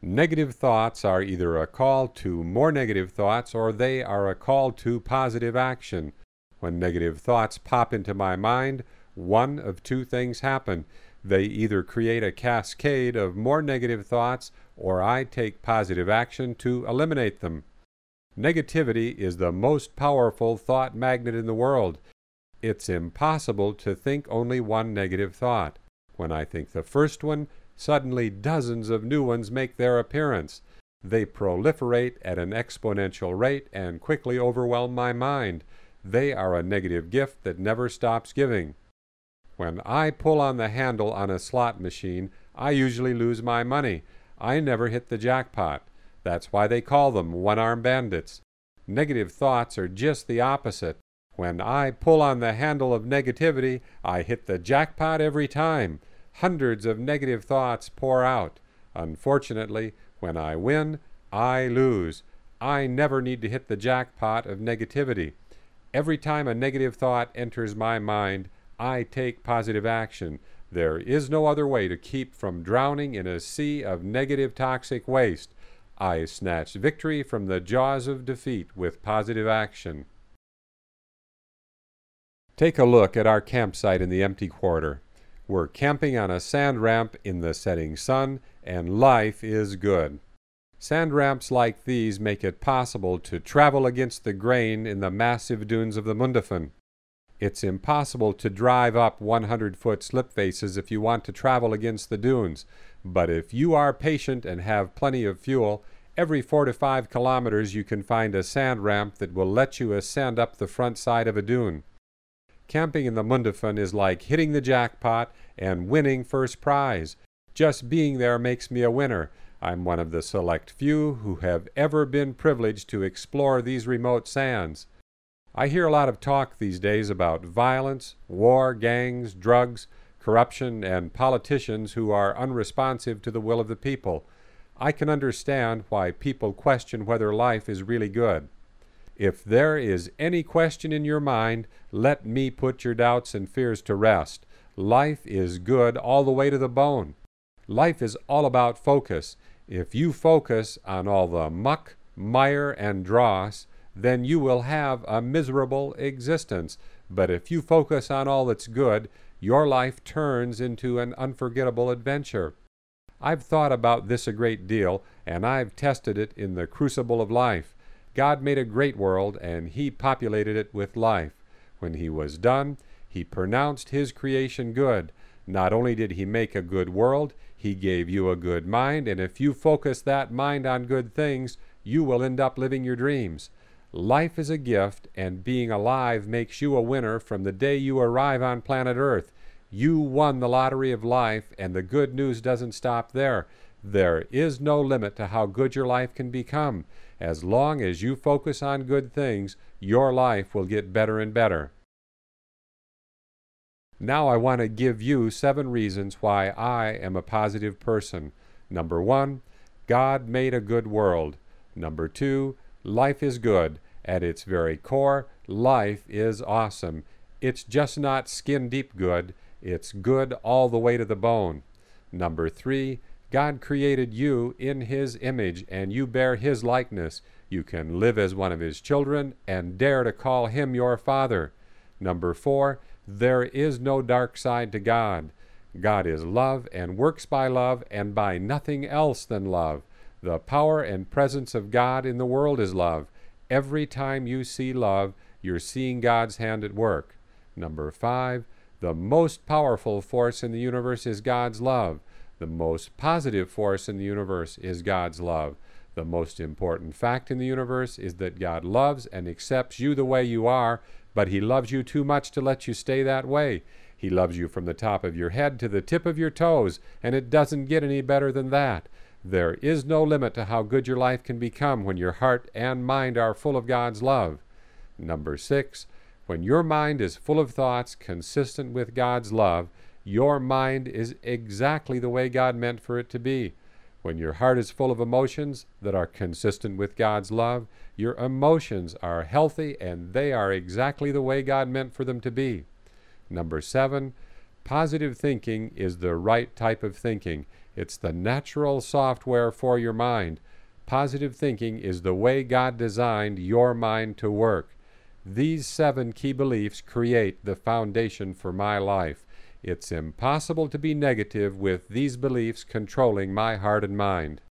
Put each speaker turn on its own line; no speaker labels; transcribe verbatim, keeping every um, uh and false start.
Negative thoughts are either a call to more negative thoughts or they are a call to positive action. When negative thoughts pop into my mind, one of two things happen. They either create a cascade of more negative thoughts or I take positive action to eliminate them. Negativity is the most powerful thought magnet in the world. It's impossible to think only one negative thought. When I think the first one, suddenly dozens of new ones make their appearance. They proliferate at an exponential rate and quickly overwhelm my mind. They are a negative gift that never stops giving. When I pull on the handle on a slot machine, I usually lose my money. I never hit the jackpot. That's why they call them one-armed bandits. Negative thoughts are just the opposite. When I pull on the handle of negativity, I hit the jackpot every time. Hundreds of negative thoughts pour out. Unfortunately, when I win, I lose. I never need to hit the jackpot of negativity. Every time a negative thought enters my mind, I take positive action. There is no other way to keep from drowning in a sea of negative toxic waste. I snatch victory from the jaws of defeat with positive action. Take a look at our campsite in the empty quarter. We're camping on a sand ramp in the setting sun, and life is good. Sand ramps like these make it possible to travel against the grain in the massive dunes of the Mundafn. It's impossible to drive up one hundred foot slip faces if you want to travel against the dunes, but if you are patient and have plenty of fuel, every four to five kilometers you can find a sand ramp that will let you ascend up the front side of a dune. Camping in the Mundafn is like hitting the jackpot and winning first prize. Just being there makes me a winner. I'm one of the select few who have ever been privileged to explore these remote sands. I hear a lot of talk these days about violence, war, gangs, drugs, corruption, and politicians who are unresponsive to the will of the people. I can understand why people question whether life is really good. If there is any question in your mind, let me put your doubts and fears to rest. Life is good all the way to the bone. Life is all about focus. If you focus on all the muck, mire, and dross, then you will have a miserable existence. But if you focus on all that's good, your life turns into an unforgettable adventure. I've thought about this a great deal, and I've tested it in the crucible of life. God made a great world, and He populated it with life. When He was done, He pronounced His creation good. Not only did He make a good world, He gave you a good mind, and if you focus that mind on good things, you will end up living your dreams. Life is a gift, and being alive makes you a winner from the day you arrive on planet Earth. You won the lottery of life, and the good news doesn't stop there. There is no limit to how good your life can become. As long as you focus on good things, your life will get better and better. Now I want to give you seven reasons why I am a positive person. Number one, God made a good world. Number two, life is good. At its very core, life is awesome. It's just not skin-deep good. It's good all the way to the bone. Number three, God created you in His image, and you bear His likeness. You can live as one of His children and dare to call Him your Father. Number four, there is no dark side to God. God is love and works by love and by nothing else than love. The power and presence of God in the world is love. Every time you see love, you're seeing God's hand at work. Number five, the most powerful force in the universe is God's love. The most positive force in the universe is God's love. The most important fact in the universe is that God loves and accepts you the way you are, but He loves you too much to let you stay that way. He loves you from the top of your head to the tip of your toes, and it doesn't get any better than that. There is no limit to how good your life can become when your heart and mind are full of God's love. Number six, when your mind is full of thoughts consistent with God's love, your mind is exactly the way God meant for it to be. When your heart is full of emotions that are consistent with God's love, your emotions are healthy and they are exactly the way God meant for them to be. Number seven, positive thinking is the right type of thinking. It's the natural software for your mind. Positive thinking is the way God designed your mind to work. These seven key beliefs create the foundation for my life. It's impossible to be negative with these beliefs controlling my heart and mind.